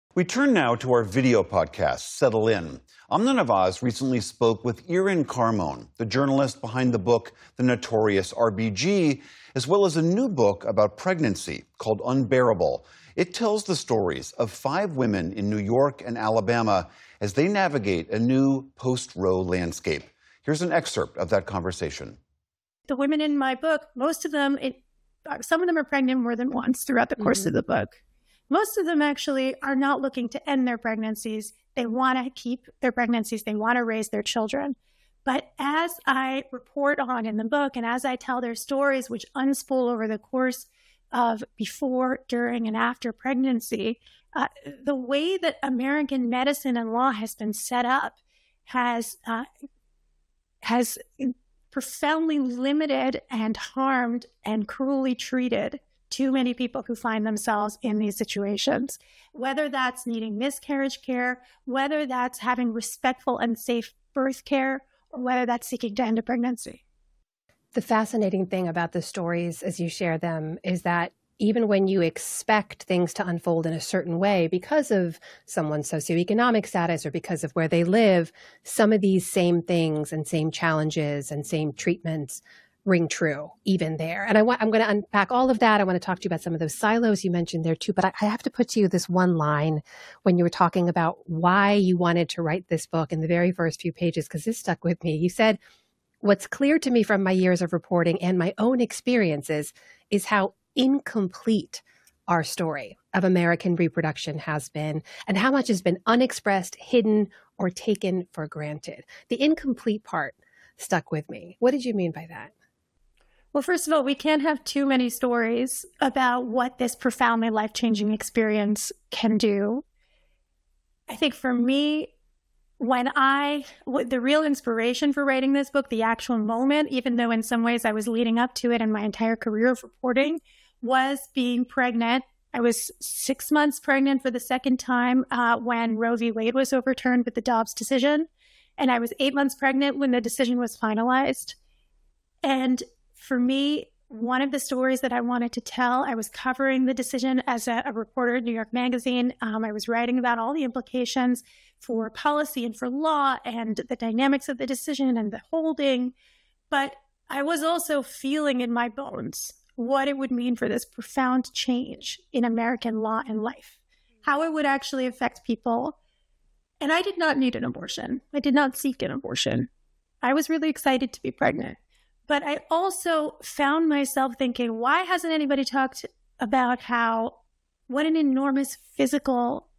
We turn now to our video podcast, Settle In. Amna Nawaz recently spoke with Irin Carmone, the journalist behind the book The Notorious RBG, as well as a new book about pregnancy called Unbearable. It tells the stories of 5 women in New York and Alabama as they navigate a new post-Roe landscape. Here's an excerpt of that conversation. The women in my book, most of them, some of them are pregnant more than once throughout the course of the book. Most of them actually are not looking to end their pregnancies. They want to keep their pregnancies. They want to raise their children. But as I report on in the book and as I tell their stories, which unspool over the course of before, during, and after pregnancy, the way that American medicine and law has been set up has profoundly limited and harmed and cruelly treated too many people who find themselves in these situations, whether that's needing miscarriage care, whether that's having respectful and safe birth care, or whether that's seeking to end a pregnancy. The fascinating thing about the stories as you share them is that even when you expect things to unfold in a certain way because of someone's socioeconomic status or because of where they live, some of these same things and same challenges and same treatments ring true even there. And I'm going to unpack all of that. I want to talk to you about some of those silos you mentioned there too. But I have to put to you this one line when you were talking about why you wanted to write this book in the very first few pages, because this stuck with me. You said, "What's clear to me from my years of reporting and my own experiences is how incomplete our story of American reproduction has been and how much has been unexpressed, hidden, or taken for granted." The incomplete part stuck with me. What did you mean by that? Well, first of all, we can't have too many stories about what this profoundly life-changing experience can do. I think for me, the real inspiration for writing this book, the actual moment, even though in some ways I was leading up to it in my entire career of reporting, was being pregnant. I was 6 months pregnant for the second time when Roe v. Wade was overturned with the Dobbs decision. And I was 8 months pregnant when the decision was finalized. And for me, one of the stories that I wanted to tell, I was covering the decision as a reporter at New York Magazine. I was writing about all the implications for policy and for law and the dynamics of the decision and the holding. But I was also feeling in my bones what it would mean for this profound change in American law and life, how it would actually affect people. And I did not need an abortion. I did not seek an abortion. I was really excited to be pregnant. But I also found myself thinking, why hasn't anybody talked about what an enormous physical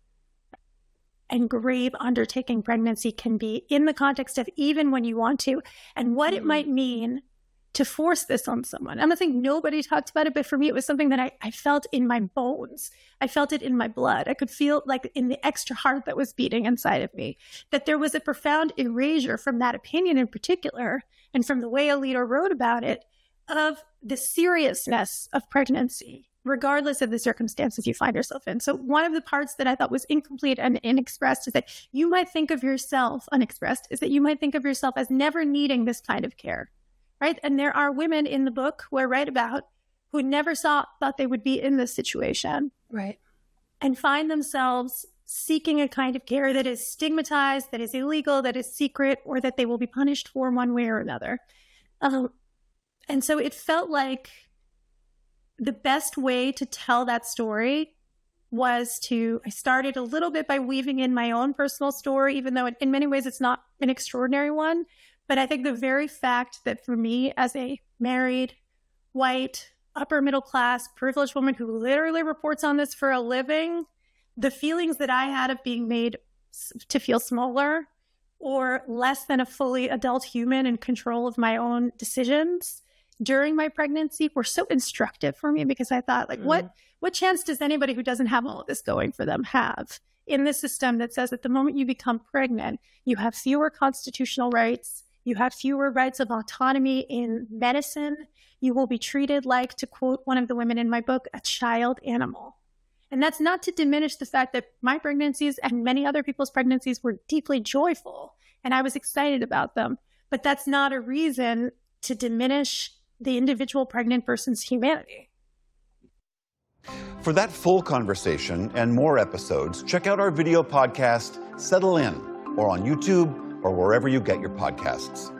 and grave undertaking pregnancy can be in the context of even when you want to, and what it might mean to force this on someone. I'm not saying nobody talked about it, but for me, it was something that I felt in my bones. I felt it in my blood. I could feel like in the extra heart that was beating inside of me, that there was a profound erasure from that opinion in particular, and from the way Alito wrote about it, of the seriousness of pregnancy, regardless of the circumstances you find yourself in. So one of the parts that I thought was incomplete and inexpressed is that you might think of yourself, unexpressed, is that you might think of yourself as never needing this kind of care, right? And there are women in the book who I write about who never thought they would be in this situation. Right. And find themselves seeking a kind of care that is stigmatized, that is illegal, that is secret, or that they will be punished for one way or another. And so it felt like the best way to tell that story was I started a little bit by weaving in my own personal story, even though in many ways it's not an extraordinary one. But I think the very fact that for me as a married, white, upper middle class, privileged woman who literally reports on this for a living, the feelings that I had of being made to feel smaller or less than a fully adult human in control of my own decisions during my pregnancy were so instructive for me, because I thought, like, what chance does anybody who doesn't have all of this going for them have in this system that says at the moment you become pregnant, you have fewer constitutional rights, you have fewer rights of autonomy in medicine, you will be treated like, to quote one of the women in my book, a child animal. And that's not to diminish the fact that my pregnancies and many other people's pregnancies were deeply joyful, and I was excited about them. But that's not a reason to diminish the individual pregnant person's humanity. For that full conversation and more episodes, check out our video podcast, Settle In, or on YouTube or wherever you get your podcasts.